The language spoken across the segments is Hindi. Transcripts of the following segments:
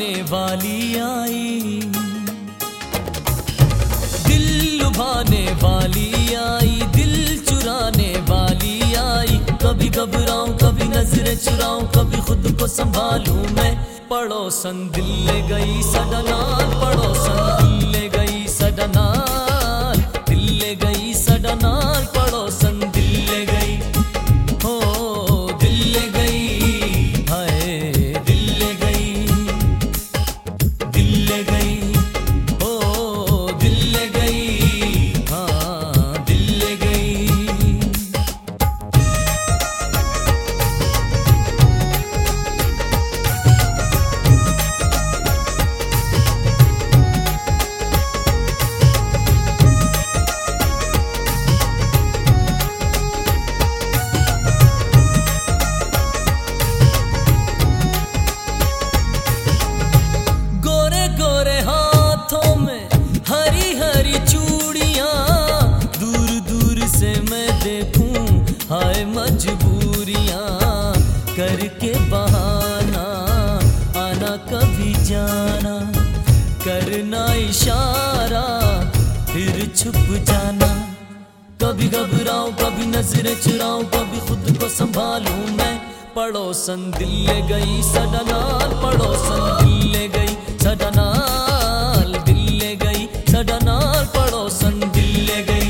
वाली आई, दिल लुभाने वाली आई, दिल चुराने वाली आई। कभी घबराऊं कभी नजरें चुराऊं, कभी खुद को संभालूं मैं। पड़ोसन दिल ले गई सडनाल, पड़ोसन दिल ले गई सडनाल, दिल ले गई सडनाल, पड़ोसन दिल ले गई। हो दिल ले गई, हाय दिल ले गई, दिल ले गई, हो दिल ले गई, हाँ दिल ले गई। हाय मजबूरियां करके बहाना, आना कभी जाना, करना इशारा फिर छुप जाना। कभी घबराऊं कभी नजरें चुराऊं, कभी खुद को संभालूं मैं। पड़ोसन दिल ले गई सडनाल, पड़ोसन दिल ले गई सडनाल, दिल ले गई सडनाल, पड़ोसन दिल ले गई।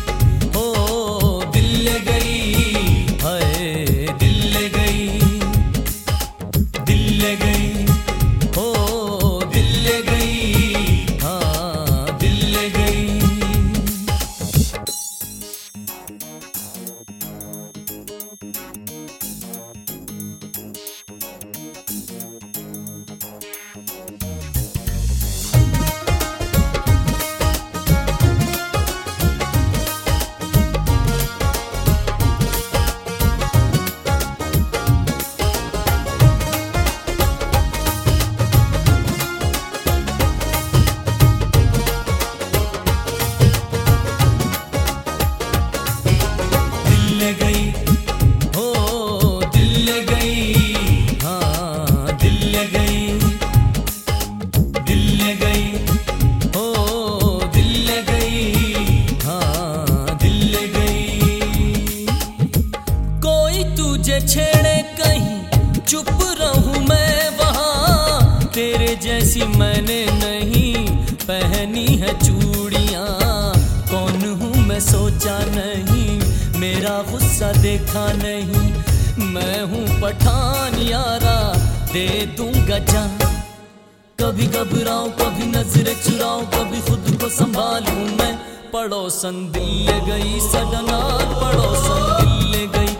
छेड़े कहीं चुप रहूं मैं वहां, तेरे जैसी मैंने नहीं पहनी है चूड़ियां। कौन हूं मैं सोचा नहीं, मेरा गुस्सा देखा नहीं, मैं हूं पठान यारा दे दूंगा जान। कभी घबराऊं कभी नजरें चुराऊं, कभी खुद को संभालूं मैं। पड़ोसन दिल ले गई सडनाल, पड़ोसन दिल ले गई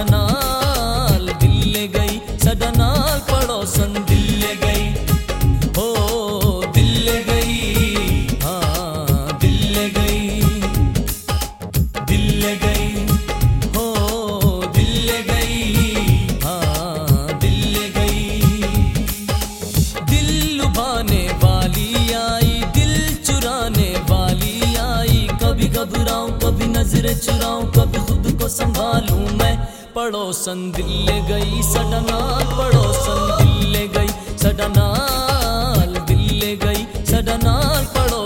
सडनाल, दिल ले गई सडनाल, पड़ोसन दिल ले गई। हो दिल ले गई, हाँ दिल ले गई, दिल ले गई, हो दिल ले गई, हाँ दिल ले गई। दिल लुभाने वाली आई, दिल चुराने वाली आई। कभी घबराऊं कभी नजरें चुराऊं, कभी खुद को संभालूं मैं। पड़ोसन दिल ले गई सडनाल, पड़ोसन दिल ले गई सडनाल, दिल ले गई सडनाल, पड़ोसन